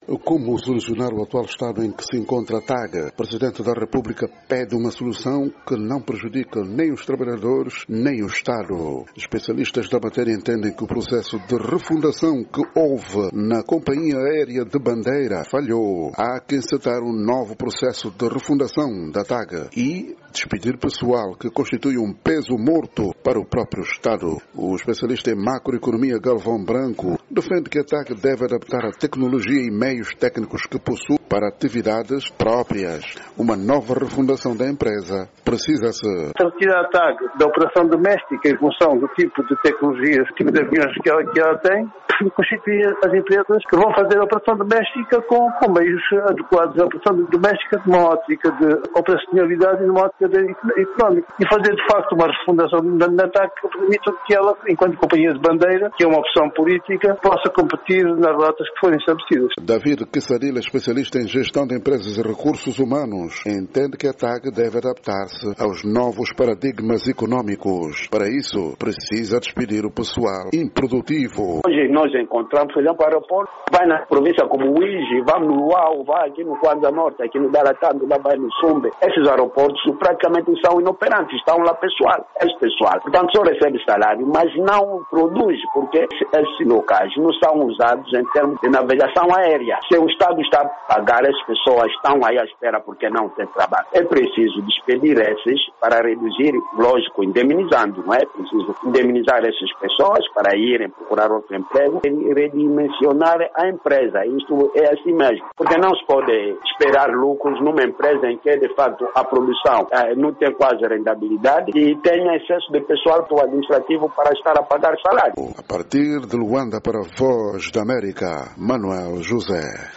Como solucionar o atual estado em que se encontra a TAG? O Presidente da República pede uma solução que não prejudique nem os trabalhadores, nem o Estado. Especialistas da matéria entendem que o processo de refundação que houve na Companhia Aérea de Bandeira falhou. Há que encetar um novo processo de refundação da TAG e despedir pessoal que constitui um peso morto para o próprio Estado. O especialista em macroeconomia Galvão Branco defende que a TAG deve adaptar a tecnologia e meios técnicos que possui para atividades próprias. Uma nova refundação da empresa precisa-se. Retirar a TAG da operação doméstica em função do tipo de tecnologias, tipo de aviões que ela tem, constituir as empresas que vão fazer a operação doméstica com meios adequados à operação doméstica, numa ótica de operacionalidade e numa ótica económica. E fazer, de facto, uma refundação na TAG que permita que ela, enquanto companhia de bandeira, que é uma opção política, possa competir nas rotas que forem estabelecidas. David Quesadilla, especialista em gestão de empresas e recursos humanos, entende que a TAG deve adaptar-se aos novos paradigmas económicos. Para isso, precisa despedir o pessoal improdutivo. Hoje nós encontramos, por exemplo, o aeroporto, vai na província como o Uíge, vai no Luau, vai aqui no Kwanza Norte, aqui no Daratando, lá vai no Sumbe. Esses aeroportos praticamente são inoperantes, estão lá pessoal, ex-pessoal. Portanto, só recebe salário, mas não produz, porque esses locais não são usados em termos de navegação aérea. Se o Estado está a pagar, as pessoas estão aí à espera porque não tem trabalho. É preciso despedir esses para reduzir, lógico, indemnizando, não é? Preciso indemnizar essas pessoas para irem procurar outro emprego e redimensionar a empresa. Isto é assim mesmo. Porque não se pode esperar lucros numa empresa em que, de fato, a produção não tem quase rentabilidade e tem excesso de pessoal administrativo para estar a pagar salário. A partir de Luanda para a Voz da América, Manuel José.